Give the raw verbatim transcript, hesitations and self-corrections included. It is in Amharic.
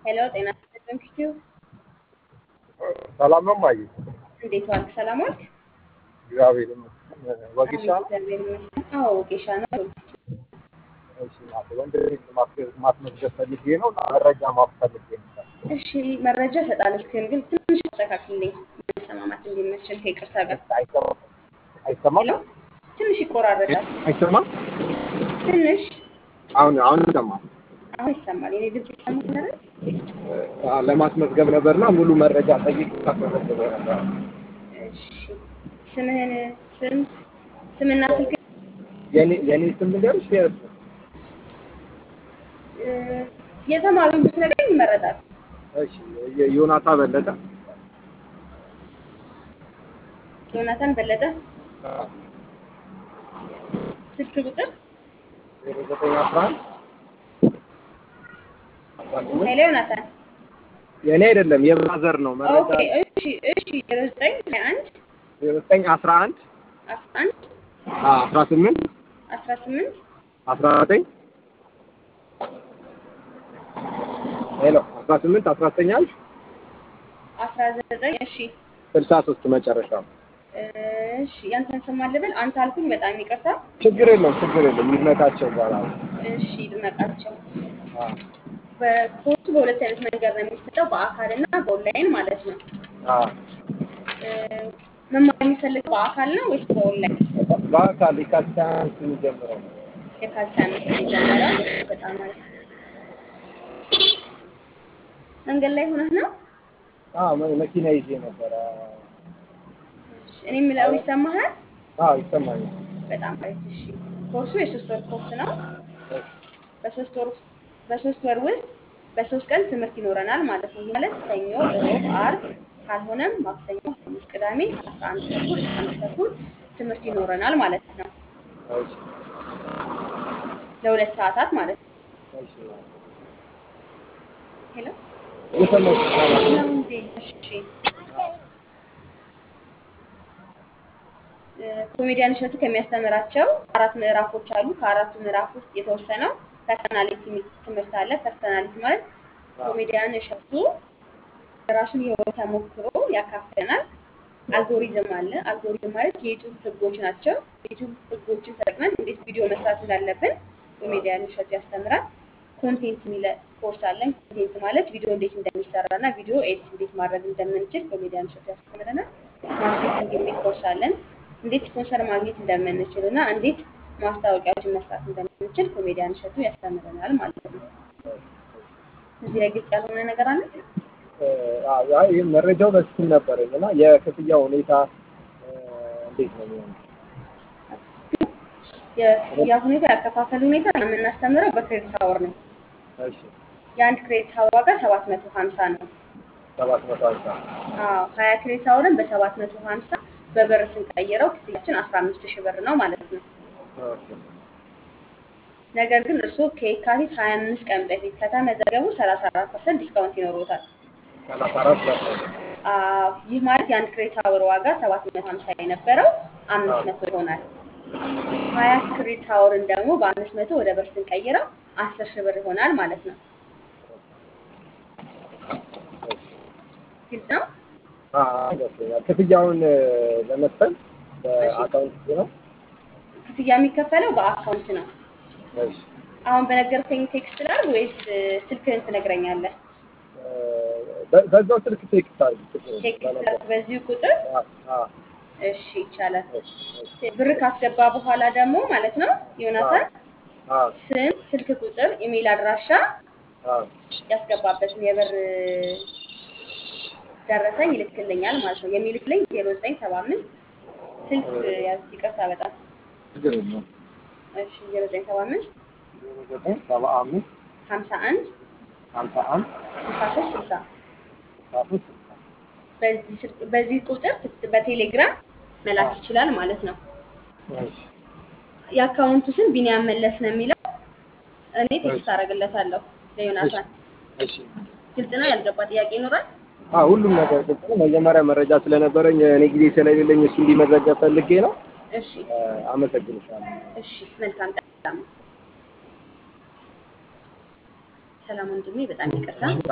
ሄሎ ጤና ይስጥልኝ ኪቲው ሰላም ነው ማይ እንዴት ዋልክ? ሰላም ዋልክ? እግዚአብሔር ይመስገን። ወጌሻ አሜን ነው። እግዚአብሔር ይመስገን። አዎ ወጌሻ ነው። እሺ ማለት ወንድ ማስመዝገብ ፈልጌ ነው እና መረጃ ማፈልጌ ነው። እሺ መረጃ እሰጣለሁ። እስክን ግን ትንሽ አስተካክልልኝ መሰማማት እንዲመችል ከይቅርታ ጋር። አይሰማም አይሰማም ሄሎ ትንሽ ይቆራረጣል። አይሰማም። ትንሽ አሁን አሁን ይሰማል። አሁን ይሰማል። የኔ ድምጽ ይሰማል አይደል? ለማስመዝገብ ነበርና ሙሉ መረጃ ጠይቅ ታስመዘገበ ነበር። እሺ ስምህን ስም ስምና ስልክ የኔ የኔ ስም ልንገርሽ የእሱ እ የተማሪውን ብትነግረኝ ይመረጣል። እሺ ዮናታ በለጠ ዮናታን በለጠ አዎ ስልክ ቁጥር ዜሮ ዘጠኝ አስራ አንድ ሄሎ ዮናታን የኔ አይደለም የብራዘር ነው መረጃ ኦኬ እሺ እሺ ዜሮ ዘጠኝ ሃያ አንድ ዜሮ ዘጠኝ አስራ አንድ አስራ አንድ አዎ አስራ ስምንት አስራ ስምንት አስራ ዘጠኝ ሄሎ አስራ ስምንት አስራ ዘጠኝ አልሽ አስራ ዘጠኝ እሺ ስልሳ ሶስት መጨረሻው። እሺ ያንተን ስም አልበል አንተ አልኩኝ። በጣም ይቅርታ። ችግር የለውም ችግር የለውም ይድነቃቸው ይባላል። እሺ ይድነቃቸው። አዎ በኮርሱ በሁለት አይነት መንገድ ነው የሚሰጠው፣ በአካል እና በኦንላይን ማለት ነው። አዎ እ መማር የሚፈልገው በአካል ነው ወይስ በኦንላይን? በአካል የካቲት ሃያ አምስት የሚጀምረው ነው። የካቲት አምስት የሚጀምረው። እሺ በጣም አሪፍ። መንገድ ላይ ሆነህ ነው? አዎ መኪና ይዤ ነበር። እሺ እኔ የምለው ይሰማሃል? አዎ ይሰማኛል። በጣም አሪፍ። እሺ ኮርሱ የሶስት ወር ኮርስ ነው። በሶስት ወር ውስጥ በሶስት ወር ውስጥ በሶስት ቀን ትምህርት ይኖረናል ማለት ነው። ማለት ሰኞ፣ ሮብ፣ ዓርብ ካልሆነም ማክሰኞ፣ ሐሙስ፣ ቅዳሜ አስራ አንድ ተኩል እስከ አንድ ተኩል ትምህርት ይኖረናል ማለት ነው። እሺ ለሁለት ሰዓታት ማለት ነው። እሺ ሄሎ የሰማሁት ነው እንዴ? እሺ ኮሜዲያን እሸቱ ከሚያስተምራቸው አራት ምዕራፎች አሉ። ከአራቱ ምዕራፍ ውስጥ የተወሰነው ፐርሰናሊቲ ትምህርት አለ። ፐርሰናሊቲ ማለት ኮሜዲያን እሸቱ የራሱን የህይወት ተሞክሮ ያካፍለናል። አልጎሪዝም አለ። አልጎሪዝም ማለት የዩቲዩብ ህጎች ናቸው። የዩቲዩብ ህጎችን ተጠቅመን እንዴት ቪዲዮ መስራት እንዳለብን ኮሜዲያን እሸቱ ያስተምራል። ኮንቴንት የሚለ ኮርስ አለን። ኮንቴንት ማለት ቪዲዮ እንዴት እንደሚሰራ እና ቪዲዮ ኤዲት እንዴት ማድረግ እንደምንችል ኮሜዲያን እሸቱ ያስተምረናል። ማርኬቲንግ የሚል ኮርስ አለን። እንዴት ስፖንሰር ማግኘት እንደምንችል እና እንዴት ማስታወቂያዎችን መስራት እንደምንችል ኮሜዲያን እሸቱ ያስተምረናል ማለት ነው። እዚህ ላይ ግልጽ ያልሆነ ነገር አለ? አዎ አይ መረጃው በስም ነበረኝ እና የክፍያው ሁኔታ እንዴት ነው የሚሆነው? የክፍያ ሁኔታ ያከፋፈል ሁኔታ የምናስተምረው በክሬዲት አወር ነው። እሺ የአንድ ክሬዲት አወር ዋጋ ሰባት መቶ ሀምሳ ነው። ሰባት መቶ ሀምሳ አዎ ሀያ ክሬዲት አወርን በሰባት መቶ ሀምሳ በብር ስንቀይረው ክፍያችን አስራ አምስት ሺህ ብር ነው ማለት ነው። ኦኬ ነገር ግን እርስዎ ከየካቲት ሀያ አምስት ቀን በፊት ከተመዘገቡ ሰላሳ አራት ፐርሰንት ዲስካውንት ይኖረዎታል። ሰላሳ አራት ፐርሰንት አዎ ይህ ማለት የአንድ ክሬዲት አወር ዋጋ ሰባት መቶ ሀምሳ የነበረው አምስት መቶ ይሆናል። ሀያ ክሬዲት አወርን ደግሞ በአምስት መቶ ወደ ብር ስንቀይረው አስር ሺህ ብር ይሆናል ማለት ነው። ግልጽ ነው? አዎ ገብቶኛል። ክፍያውን ለመክፈል በአካውንት ነው? ክፍያ የሚከፈለው በአካውንት ነው። እሺ አሁን በነገርከኝ ቴክስት ላይ ወይስ ስልክህን ትነግረኛለህ? በዛው ስልክ ቴክስት አድርግ። ቴክስት አድርግ በዚሁ ቁጥር። አዎ እሺ ይቻላል። ብር ካስገባ በኋላ ደግሞ ማለት ነው ዮናታን አዎ ስም፣ ስልክ ቁጥር፣ ኢሜል አድራሻ አዎ ያስገባበትን የብር ደረሰኝ ይልክልኛል ማለት ነው። የሚልክልኝ ዜሮ ዘጠኝ ሰባ አምስት ስልክ ያዝ። ይቅርታ በጣም ችግር የለውም። እሺ ዜሮ ዘጠኝ ሰባ አምስት ዜሮ ዘጠኝ ሰባ አምስት ሀምሳ አንድ ሀምሳ አንድ ስልሳ ሶስት ስልሳ ስልሳ ሶስት በዚህ ስልክ በዚህ ቁጥር በቴሌግራም መላክ ይችላል ማለት ነው። እሺ የአካውንቱ ስም ቢኒያም መለስ ነው የሚለው። እኔ ቴክስት አደርግለታለሁ ለዮናታን። እሺ ግልጽ ነው? ያልገባ ጥያቄ ይኖራል? አዎ ሁሉም ነገር ግልጽ ነው። መጀመሪያ መረጃ ስለነበረኝ እኔ ጊዜ ስለሌለኝ እሱ እንዲመዘገብ ፈልጌ ነው። እሺ አመሰግንሻለሁ። እሺ መልካም ቀን። ሰላም ወንድሜ፣ በጣም ይቅርታ።